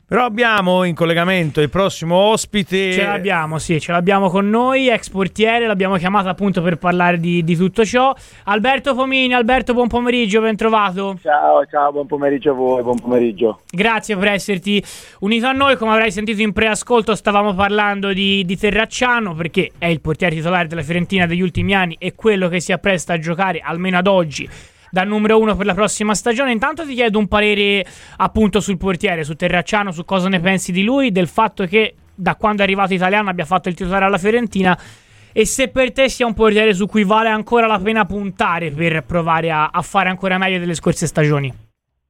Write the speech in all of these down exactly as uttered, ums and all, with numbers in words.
Però abbiamo in collegamento il prossimo ospite. Ce l'abbiamo, sì, ce l'abbiamo con noi, ex portiere, l'abbiamo chiamato appunto per parlare di, di tutto ciò. Alberto Fomini. Alberto, buon pomeriggio, ben trovato. Ciao, ciao, buon pomeriggio a voi, buon pomeriggio. Grazie per esserti unito a noi. Come avrai sentito in preascolto, stavamo parlando di, di Terracciano, perché è il portiere titolare della Fiorentina degli ultimi anni e quello che si appresta a giocare, almeno ad oggi, da numero uno per la prossima stagione. Intanto ti chiedo un parere appunto sul portiere, su Terracciano, su cosa ne pensi di lui, del fatto che da quando è arrivato italiano abbia fatto il titolare alla Fiorentina, e se per te sia un portiere su cui vale ancora la pena puntare per provare a, a fare ancora meglio delle scorse stagioni.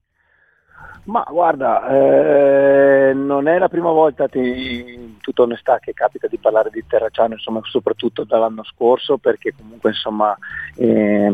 Ma guarda, eh, non è la prima volta, ti, in tutta onestà, che capita di parlare di Terracciano, insomma, soprattutto dall'anno scorso, perché comunque insomma eh,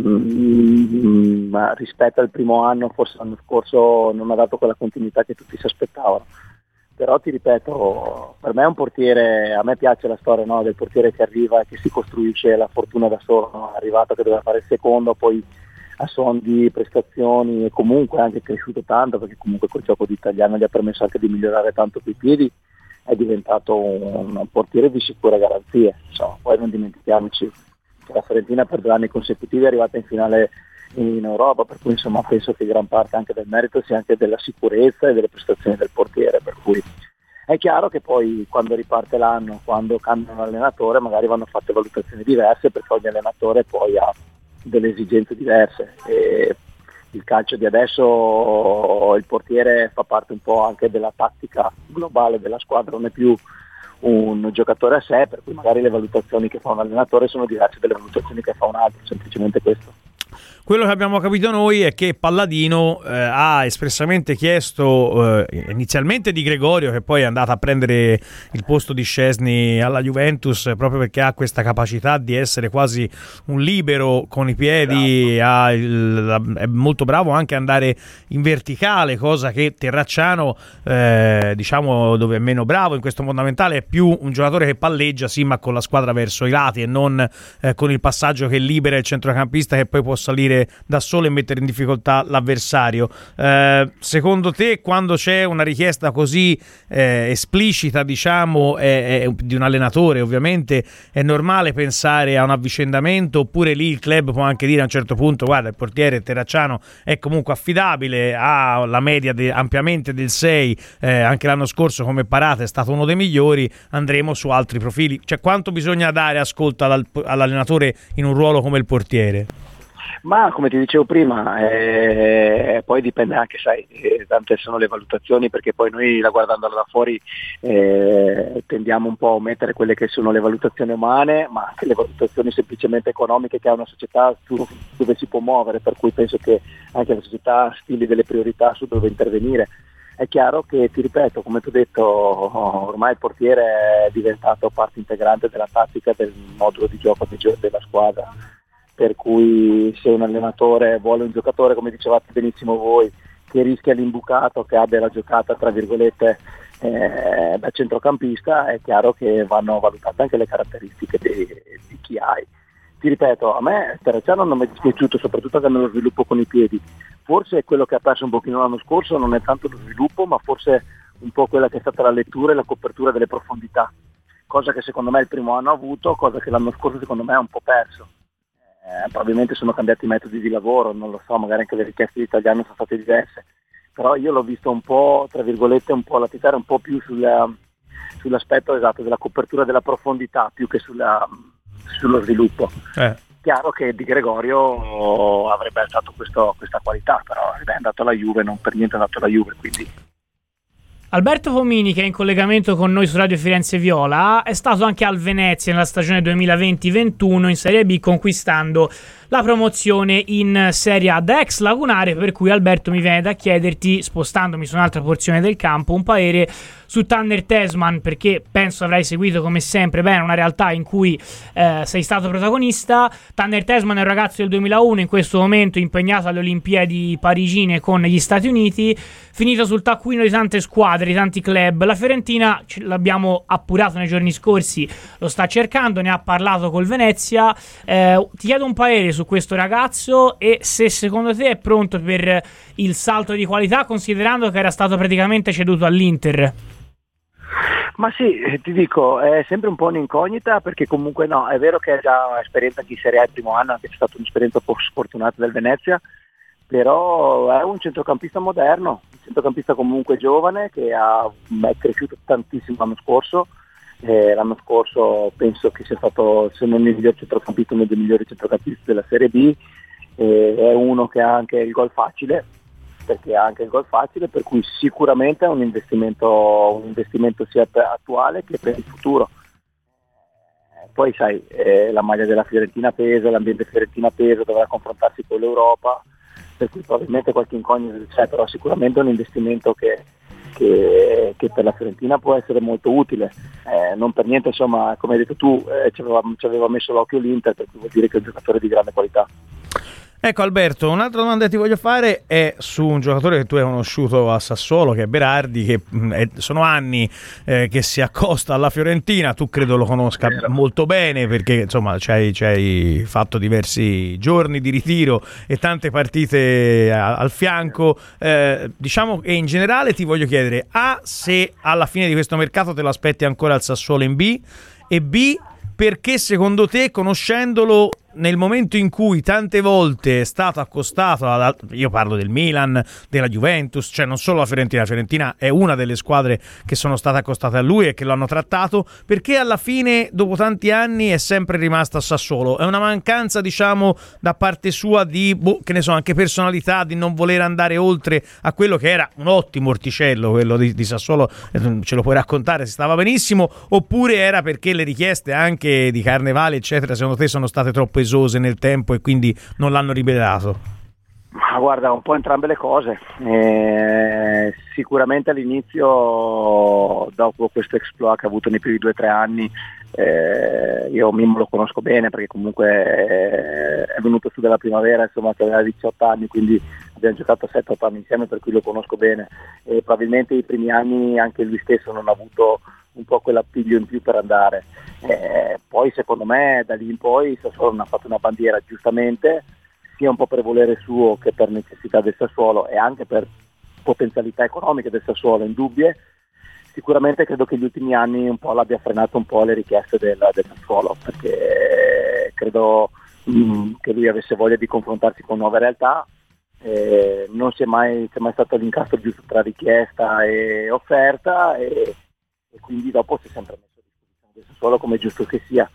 mh, rispetto al primo anno, forse l'anno scorso non ha dato quella continuità che tutti si aspettavano. Però ti ripeto, per me è un portiere, a me piace la storia, no, del portiere che arriva e che si costruisce la fortuna da solo, no? È arrivato che doveva fare il secondo, poi a suon di prestazioni e comunque anche cresciuto tanto, perché comunque col gioco di italiano gli ha permesso anche di migliorare tanto coi piedi, è diventato un, un portiere di sicure garanzie. Insomma, poi non dimentichiamoci che la Fiorentina per due anni consecutivi è arrivata in finale in Europa, per cui insomma penso che gran parte anche del merito sia anche della sicurezza e delle prestazioni del portiere, per cui è chiaro che poi quando riparte l'anno, quando cambiano l'allenatore, magari vanno fatte valutazioni diverse, perché ogni allenatore poi ha delle esigenze diverse e il calcio di adesso, il portiere fa parte un po' anche della tattica globale della squadra, non è più un giocatore a sé, per cui magari le valutazioni che fa un allenatore sono diverse dalle valutazioni che fa un altro, semplicemente questo. Quello che abbiamo capito noi è che Palladino eh, ha espressamente chiesto eh, inizialmente di Gregorio, che poi è andato a prendere il posto di Szczesny alla Juventus, proprio perché ha questa capacità di essere quasi un libero con i piedi, ha il, è molto bravo anche a andare in verticale, cosa che Terracciano, eh, diciamo, dove è meno bravo in questo fondamentale, è più un giocatore che palleggia, sì, ma con la squadra verso i lati e non eh, con il passaggio che libera il centrocampista, che poi può salire da solo e mettere in difficoltà l'avversario. Eh, secondo te, quando c'è una richiesta così eh, esplicita, diciamo, è, è, di un allenatore, ovviamente è normale pensare a un avvicendamento, oppure lì il club può anche dire a un certo punto: guarda, il portiere Terracciano è comunque affidabile, ha la media de, ampiamente del sei, eh, anche l'anno scorso come parate è stato uno dei migliori, andremo su altri profili. Cioè, quanto bisogna dare ascolto all'allenatore in un ruolo come il portiere? Ma come ti dicevo prima, eh, poi dipende anche, sai, eh, tante sono le valutazioni, perché poi noi, la guardandolo da fuori, eh, tendiamo un po' a mettere quelle che sono le valutazioni umane, ma anche le valutazioni semplicemente economiche che ha una società su dove si può muovere, per cui penso che anche la società stili delle priorità su dove intervenire. È chiaro che, ti ripeto, come ti ho detto, ormai il portiere è diventato parte integrante della tattica, del modulo di gioco della squadra. Per cui se un allenatore vuole un giocatore, come dicevate benissimo voi, che rischia l'imbucato, che abbia la giocata tra virgolette eh, da centrocampista, è chiaro che vanno valutate anche le caratteristiche di, di chi hai. Ti ripeto, a me Terracciano non mi è dispiaciuto, soprattutto anche nello sviluppo con i piedi. Forse quello che ha perso un pochino l'anno scorso non è tanto lo sviluppo, ma forse un po' quella che è stata la lettura e la copertura delle profondità, cosa che secondo me il primo anno ha avuto, cosa che l'anno scorso secondo me ha un po' perso. Eh, probabilmente sono cambiati i metodi di lavoro, non lo so, magari anche le richieste di italiano sono state diverse, però io l'ho visto un po', tra virgolette, un po' latitare un po' più sulla, sull'aspetto esatto della copertura della profondità più che sulla, sullo sviluppo. Eh. Chiaro che Di Gregorio avrebbe alzato questo, questa qualità, però è andato alla Juve, non per niente è andato alla Juve, quindi... Alberto Fomini, che è in collegamento con noi su Radio Firenze Viola, è stato anche al Venezia nella stagione duemilaventi ventuno in Serie B, conquistando la promozione in Serie A da ex lagunare, per cui Alberto mi viene da chiederti, spostandomi su un'altra porzione del campo, un parere su Tanner Tessmann, perché penso avrai seguito come sempre bene una realtà in cui eh, sei stato protagonista. Tanner Tessmann è un ragazzo del duemilauno, in questo momento impegnato alle Olimpiadi parigine con gli Stati Uniti, finito sul taccuino di tante squadre squadre, di tanti club. La Fiorentina, l'abbiamo appurato nei giorni scorsi, lo sta cercando, ne ha parlato col Venezia. Eh, ti chiedo un parere su questo ragazzo e se secondo te è pronto per il salto di qualità, considerando che era stato praticamente ceduto all'Inter. Ma sì, ti dico, è sempre un po' un'incognita, perché comunque no, è vero che è già un'esperienza anche in Serie A il primo anno, anche c'è stata un'esperienza un po' sfortunata del Venezia, però è un centrocampista moderno, un centrocampista comunque giovane che ha, è cresciuto tantissimo l'anno scorso. Eh, l'anno scorso penso che sia stato, se non il miglior centrocampista, uno dei migliori centrocampisti della Serie B. Eh, è uno che ha anche il gol facile, perché ha anche il gol facile, per cui sicuramente è un investimento, un investimento sia per attuale che per il futuro. Eh, poi sai, eh, la maglia della Fiorentina pesa, l'ambiente Fiorentina pesa, dovrà confrontarsi con l'Europa, per cui probabilmente qualche incognito c'è, però sicuramente è un investimento che, che, che per la Fiorentina può essere molto utile. Eh, non per niente, insomma, come hai detto tu, eh, ci, aveva, ci aveva messo l'occhio l'Inter, per cui vuol dire che è un giocatore di grande qualità. Ecco Alberto, un'altra domanda che ti voglio fare è su un giocatore che tu hai conosciuto a Sassuolo, che è Berardi, che mh, è, sono anni eh, che si accosta alla Fiorentina. Tu credo lo conosca Vero. molto bene, perché insomma ci hai, ci hai fatto diversi giorni di ritiro e tante partite a, al fianco. Eh, diciamo che in generale ti voglio chiedere A, se alla fine di questo mercato te lo aspetti ancora al Sassuolo in B, e B, perché secondo te, conoscendolo, nel momento in cui tante volte è stato accostato ad, io parlo del Milan, della Juventus, cioè non solo la Fiorentina, la Fiorentina è una delle squadre che sono state accostate a lui e che lo hanno trattato, perché alla fine dopo tanti anni è sempre rimasto a Sassuolo? È una mancanza, diciamo, da parte sua di, boh, che ne so, anche personalità, di non voler andare oltre a quello che era un ottimo orticello, quello di, di Sassuolo, ce lo puoi raccontare, si stava benissimo, oppure era perché le richieste anche di Carnevale eccetera secondo te sono state troppo esose nel tempo e quindi non l'hanno liberato? Ma guarda, un po' entrambe le cose. Eh, sicuramente all'inizio, dopo questo exploit che ha avuto nei primi due o tre anni, eh, io Mimmo lo conosco bene perché comunque eh, è venuto su dalla primavera, insomma, che aveva diciotto anni, quindi abbiamo giocato sette otto anni insieme, per cui lo conosco bene, e probabilmente i primi anni anche lui stesso non ha avuto un po' quell'appiglio in più per andare. Eh, poi secondo me da lì in poi Sassuolo non ha fatto una bandiera, giustamente, sia un po' per volere suo che per necessità del Sassuolo e anche per potenzialità economiche del Sassuolo indubbie. Sicuramente credo che gli ultimi anni un po' l'abbia frenato un po' le richieste del, del Sassuolo, perché credo mh, che lui avesse voglia di confrontarsi con nuove realtà. Eh, non si è mai, si è mai stato l'incastro giusto tra richiesta e offerta, e e quindi dopo si è sempre messo a disposizione del Sassuolo, come è giusto che sia.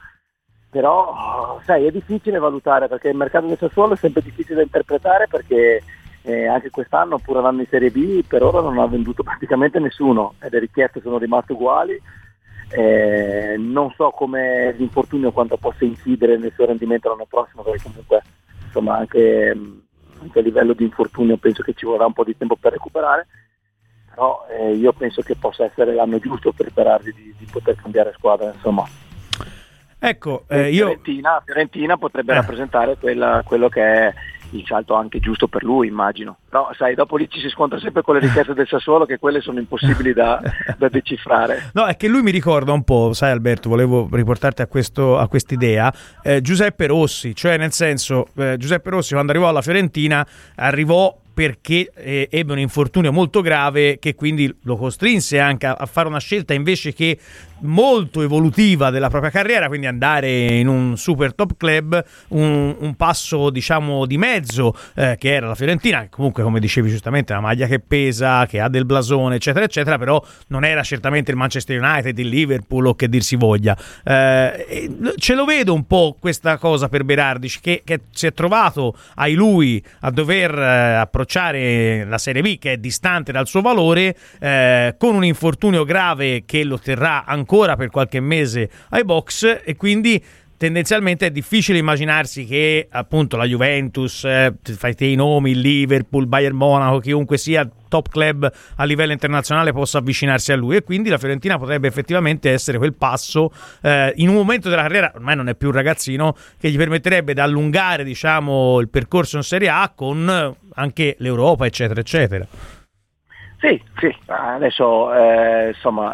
Però sai, è difficile valutare, perché il mercato del Sassuolo è sempre difficile da interpretare, perché eh, anche quest'anno, pur andando in Serie B, per ora non ha venduto praticamente nessuno e le richieste sono rimaste uguali. Eh, non so come l'infortunio quanto possa incidere nel suo rendimento l'anno prossimo, perché comunque insomma anche, anche a livello di infortunio penso che ci vorrà un po' di tempo per recuperare. Però eh, io penso che possa essere l'anno giusto per Berardi di, di poter cambiare squadra, insomma. Ecco, eh, io... Fiorentina, Fiorentina potrebbe eh. rappresentare quella, quello che è il salto anche giusto per lui, immagino. Però sai, dopo lì ci si scontra sempre con le richieste del Sassuolo, che quelle sono impossibili da, da decifrare. No, è che lui mi ricorda un po', sai Alberto, volevo riportarti a questo a quest'idea, eh, Giuseppe Rossi, cioè nel senso, eh, Giuseppe Rossi quando arrivò alla Fiorentina arrivò perché eh, ebbe un infortunio molto grave che quindi lo costrinse anche a, a fare una scelta invece che molto evolutiva della propria carriera, quindi andare in un super top club, un, un passo diciamo di mezzo eh, che era la Fiorentina, che comunque come dicevi giustamente è una maglia che pesa, che ha del blasone eccetera eccetera, però non era certamente il Manchester United, il Liverpool o che dir si voglia. Eh, ce lo vedo un po' questa cosa per Berardi, che, che si è trovato ai lui a dover eh, approcciare la Serie B, che è distante dal suo valore, eh, con un infortunio grave che lo terrà ancora per qualche mese ai box, e quindi tendenzialmente è difficile immaginarsi che appunto la Juventus, eh, fai te i nomi, il Liverpool, Bayern Monaco, chiunque sia top club a livello internazionale possa avvicinarsi a lui, e quindi la Fiorentina potrebbe effettivamente essere quel passo eh, in un momento della carriera, ormai non è più un ragazzino, che gli permetterebbe di allungare diciamo il percorso in Serie A con anche l'Europa eccetera eccetera. Sì, sì, adesso eh, insomma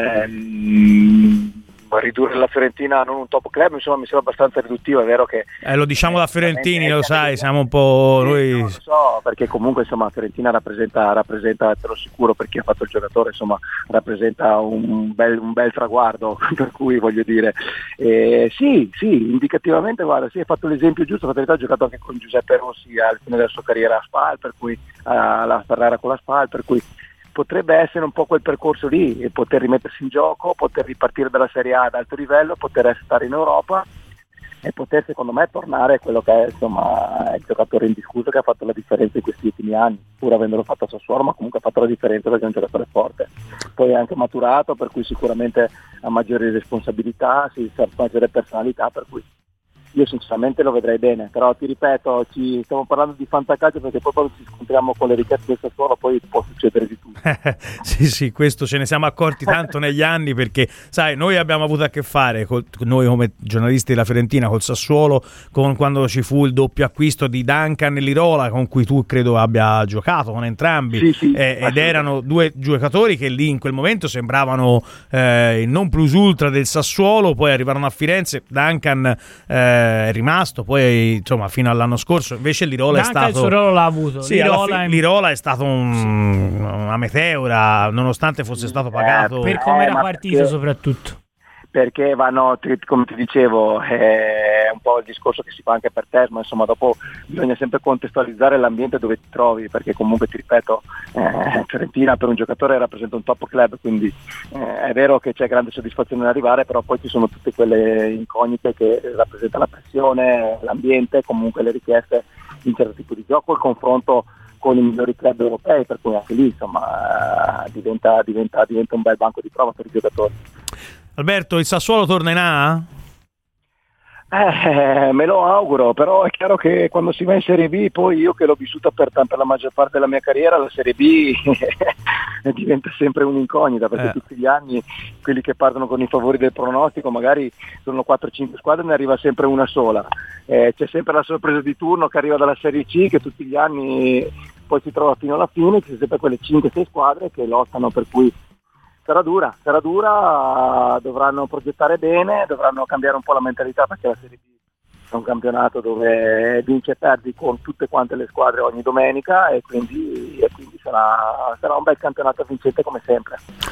ehm, ridurre la Fiorentina a non un top club insomma mi sembra abbastanza riduttivo, è vero che eh, lo diciamo eh, da fiorentini, lo sai, eh, siamo un po' sì, noi no, lo so, perché comunque insomma Fiorentina rappresenta, rappresenta te lo sicuro per chi ha fatto il giocatore, insomma rappresenta un bel, un bel traguardo, per cui voglio dire eh, sì, sì, indicativamente guarda, sì, hai fatto l'esempio giusto, per verità ha giocato anche con Giuseppe Rossi al fine della sua carriera a Spal, per cui alla Ferrara con la Spal, per cui potrebbe essere un po' quel percorso lì, e poter rimettersi in gioco, poter ripartire dalla Serie A ad alto livello, poter stare in Europa e poter secondo me tornare a quello che è insomma il giocatore indiscusso che ha fatto la differenza in questi ultimi anni, pur avendolo fatto a Sassuolo, ma comunque ha fatto la differenza perché è un giocatore forte, poi è anche maturato, per cui sicuramente ha maggiori responsabilità, si ha maggiore personalità, per cui io sinceramente lo vedrei bene, però ti ripeto, ci stiamo parlando di fantacalcio perché poi quando ci scontriamo con le richieste del Sassuolo poi può succedere di tutto. Sì, sì, questo ce ne siamo accorti tanto negli anni, perché sai, noi abbiamo avuto a che fare col, noi come giornalisti della Fiorentina col Sassuolo, con quando ci fu il doppio acquisto di Duncan e Lirola, con cui tu credo abbia giocato con entrambi, sì, sì, eh, ed erano due giocatori che lì in quel momento sembravano eh, il non plus ultra del Sassuolo, poi arrivarono a Firenze, Duncan eh, è rimasto poi insomma fino all'anno scorso, invece Lirola è stato, il suo ruolo l'ha avuto, sì, Lirola, fi- è... Lirola è stato un, una meteora nonostante fosse stato pagato per come eh, era partito perché, soprattutto perché vanno, come ti dicevo, è un po' il discorso che si fa anche per te, ma insomma dopo bisogna sempre contestualizzare l'ambiente dove ti trovi, perché comunque ti ripeto eh, Fiorentina per un giocatore rappresenta un top club, quindi eh, è vero che c'è grande soddisfazione nell'arrivare, però poi ci sono tutte quelle incognite che rappresenta la pressione, l'ambiente, comunque le richieste di un certo tipo di gioco, il confronto con i migliori club europei, per cui anche lì insomma diventa, diventa, diventa un bel banco di prova per i giocatori. Alberto, il Sassuolo torna in A? Eh, me lo auguro, però è chiaro che quando si va in Serie B, poi io che l'ho vissuta per, per la maggior parte della mia carriera, la Serie B diventa sempre un'incognita, perché eh. tutti gli anni quelli che partono con i favori del pronostico magari sono quattro cinque squadre e ne arriva sempre una sola, eh, c'è sempre la sorpresa di turno che arriva dalla Serie C, che tutti gli anni poi si trova fino alla fine, ci sono sempre quelle cinque sei squadre che lottano, per cui sarà dura, sarà dura, dovranno progettare bene, dovranno cambiare un po' la mentalità, perché la Serie B è un campionato dove vince e perdi con tutte quante le squadre ogni domenica, e quindi, e quindi sarà, sarà un bel campionato vincente come sempre.